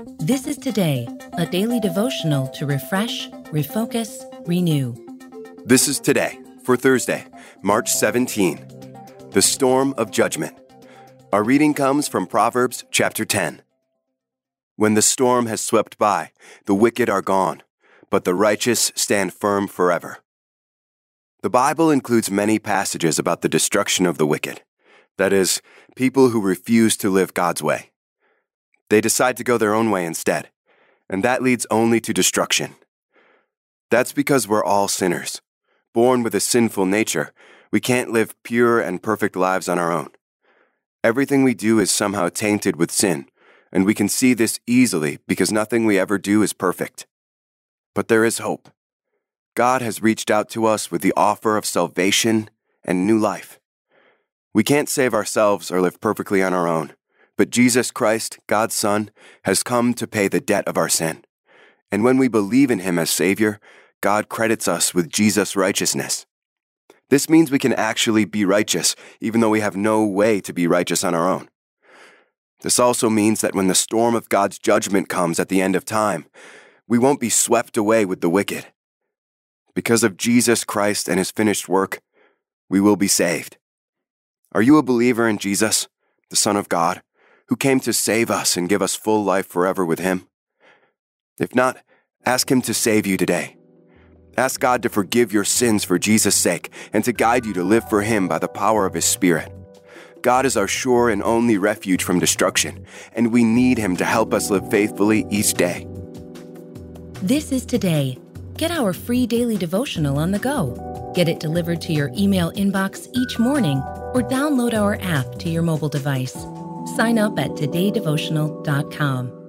This is Today, a daily devotional to refresh, refocus, renew. This is Today for Thursday, March 17. The Storm of Judgment. Our reading comes from Proverbs chapter 10. When the storm has swept by, the wicked are gone, but the righteous stand firm forever. The Bible includes many passages about the destruction of the wicked. That is, people who refuse to live God's way. They decide to go their own way instead, and that leads only to destruction. That's because we're all sinners. Born with a sinful nature, we can't live pure and perfect lives on our own. Everything we do is somehow tainted with sin, and we can see this easily because nothing we ever do is perfect. But there is hope. God has reached out to us with the offer of salvation and new life. We can't save ourselves or live perfectly on our own, but Jesus Christ, God's Son, has come to pay the debt of our sin. And when we believe in Him as Savior, God credits us with Jesus' righteousness. This means we can actually be righteous, even though we have no way to be righteous on our own. This also means that when the storm of God's judgment comes at the end of time, we won't be swept away with the wicked. Because of Jesus Christ and His finished work, we will be saved. Are you a believer in Jesus, the Son of God, who came to save us and give us full life forever with Him? If not, ask Him to save you today. Ask God to forgive your sins for Jesus' sake and to guide you to live for Him by the power of His Spirit. God is our sure and only refuge from destruction, and we need Him to help us live faithfully each day. This is Today. Get our free daily devotional on the go. Get it delivered to your email inbox each morning or download our app to your mobile device. Sign up at todaydevotional.com.